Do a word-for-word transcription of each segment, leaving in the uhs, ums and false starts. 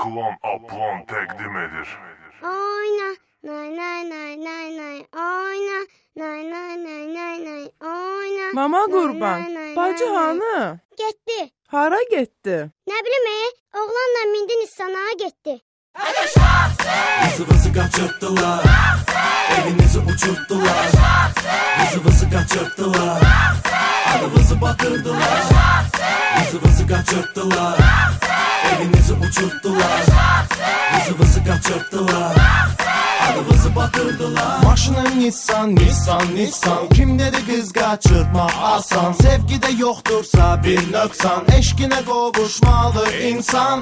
Klon Aplon təqdim edir. Oyna, nay nay nay nay nay, oyna, nay nay nay nay nay, oyna. Mama qurban, bacı hanı? Getdi. Hara getdi? Nə bilim, e, oğlanla mindi Nissana getdi. Vızı vızı kaçırttılar, evinizi uçurttular. Vızı vızı kaçırttılar, adımızı batırdılar. Vızı vızı kaçırttılar, evinizi uçurttular. Vızı vızı kaçırttılar, adımızı batırdılar. Maşınım Nissan, Nissan, Nissan. Kim dedi kız kaçırtma asan? Sevgide yoktursa bir nöksan, eşkine qovuşmalı insan.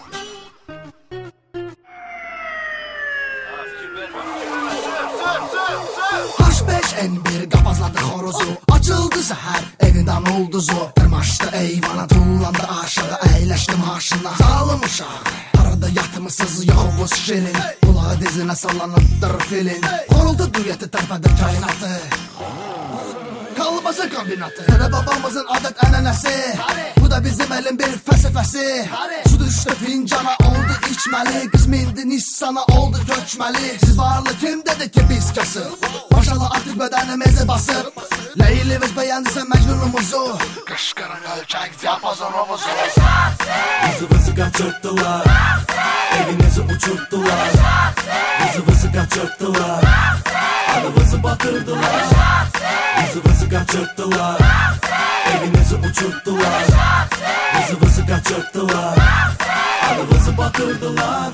H beş N bir qapazladı xorozu, açıldı səhər, evindən ulduzu. Dırmaşdı eyvana, tullandı aşağı, əyləşdi maşına, zalım uşaq. Arada yatmışsız Yavuz Şirin, qulağı dizinə sallanıbdır filin. Qoruldu düyəti, tərpədir kainatı, kalbası kombinatı. Dede babamızın adet ənənəsi, bu da bizim elin bir fəlsəfəsi. Su düşdü fincana, oldu içməli, qız mindi Nissana, oldu köçməli. Siz varlı kim dedi ki biz kasıb, başalı artıq bədənimizi basıb. Leylimiz bəyəndisə məcnunumuzu, qışqırın ölçək diapazonomuzu. Vızı vızı kaçırttılar, evinizi uçurttular. Vızı vızı kaçırttılar, adımızı batırdılar. Vızı vızı kaçırttılar, evinizi uçurttular. Vızı vızı kaçırttılar, adımızı batırdılar.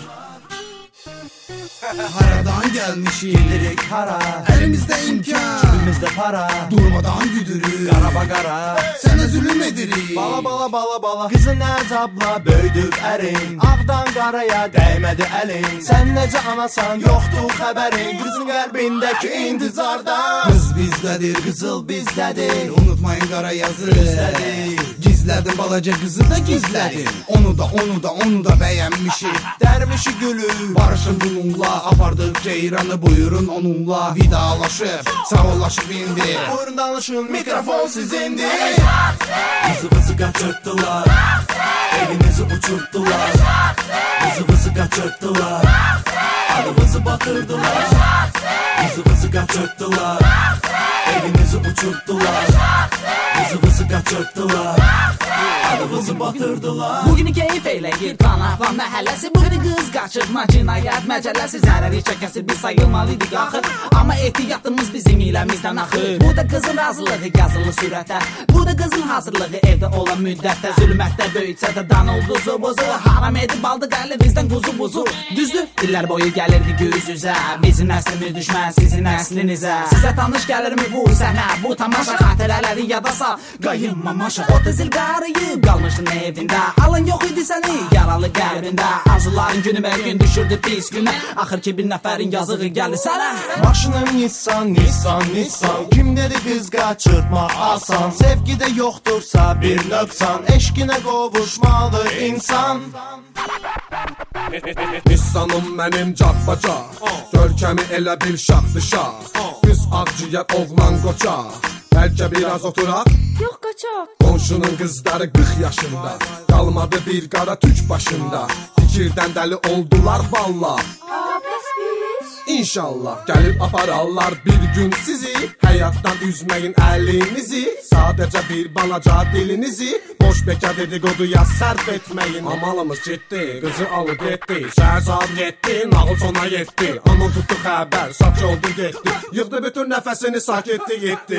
Haradan gelmişik, Gidirik hara, elimizde imkan, cebimizde para. durmadan güdürük, Qaraba qara, sənə zulüm edirik. bala bala bala bala. Qızın əzabla böyüdüb ərin, ağdan qaraya dəymədi əlin. Sən necə anasan, yoxdur xəbərin, qızın qəlbindəki intizardan. Qız bizdədir, Qızıl bizdədir, unutmayın qara yazı bizdədir. Gizlədim balaca qızı da gizlədim. Onu da onu da onu da bəyənmişik. Dərmişi gülü, Barışın bununla apardık ceyranı, buyurun onunla vidalaşıb sağollaşıb indi. buyurun danışın, mikrofon sizindir. Vızı vızı kaçırttılar, evinizi uçurttular. Vızı vızı kaçırttılar, adımızı batırdılar. Vızı vızı kaçırttılar, evinizi uçurttular. Vızı vızı kaçırttılar, adımızı batırdılar. Bugünü keyif eyləyir Tanaflan məhəlləsi. Bugünü qız qaçırtma cinayət məcəlləsi. Zərəri çəkəsi biz sayılmalıydı qalxır, amma ehtiyatımız bizim iləmizdən axır. Bu da qızın razılığı yazılı sürətə, bu da qızın hazırlığı evdə olan müddətdə. Zülmətdə böyütsə də dan olduzu buzu, haram edib aldı qəli bizdən quzu buzu. Düzdür, illər boyu gəlirdi göz üzə, bizim nəslimiz düşmən sizin əslinizə. Sizə tanış gəlirmi bu səhnə, bu tamaşa? Xatirələri yada sal, qayınma maşa. otuz il qarıyıb qalmışdın evində, alan yox idi səni yaralı qəlbində. Arzuların günü və gün düşürdü pis günə, axır ki bir nəfərin yazığı gəldi sənə. Maşınım Nissan, Nissan, Nissan. Kim dedi kız kaçırtma asan? Sevgide yoktursa bir nöksan, eşkine qovuşmalı insan. Nissanım mənim cabbaca, görkəmi elə bil şaxdı şax. Qız ağcıya, oğlan qoça, bəlkə biraz oturaq. Yox, qaçaq. Qonşunun qızları qırx yaşında, qalmadı bir qara tük başında. Fikirdən dəli oldular valla. Aa, bəs biz? İnşallah gəlib apararlar bir gün sizi. Həyatdan üzməyin əlinizi, sadəcə bir balaca dilinizi. Boş beka dedikoduya sərf etməyin. Amalımız getdi, qızı alıb getdi. Səhər saat yetdi, nağıl sona yetdi. Anon tutdu xəbər, saç oldu getdi. Yığdı bütün nəfəsini saketdi getdi.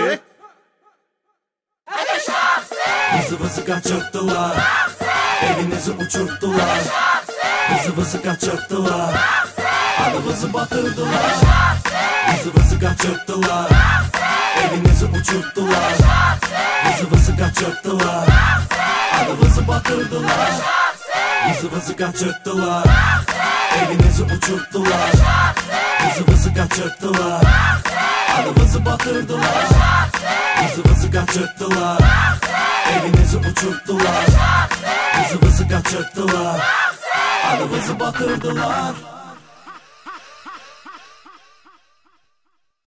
Vızı vızı kaçırttılar, evinizi uçurttular. Vızı vızı kaçırttılar, adımızı batırdılar. Vızı vızı kaçırttılar, evinizi uçurttular. Vızı vızı kaçırttılar, adımızı batırdılar. Vızı vızı kaçırttılar, evinizi uçurttular. Vızı vızı kaçırttılar, adımızı batırdılar. Vızı vızı kaçırttılar, evinizi uçurttular. Vızı vızı kaçırttılar, adımızı batırdılar.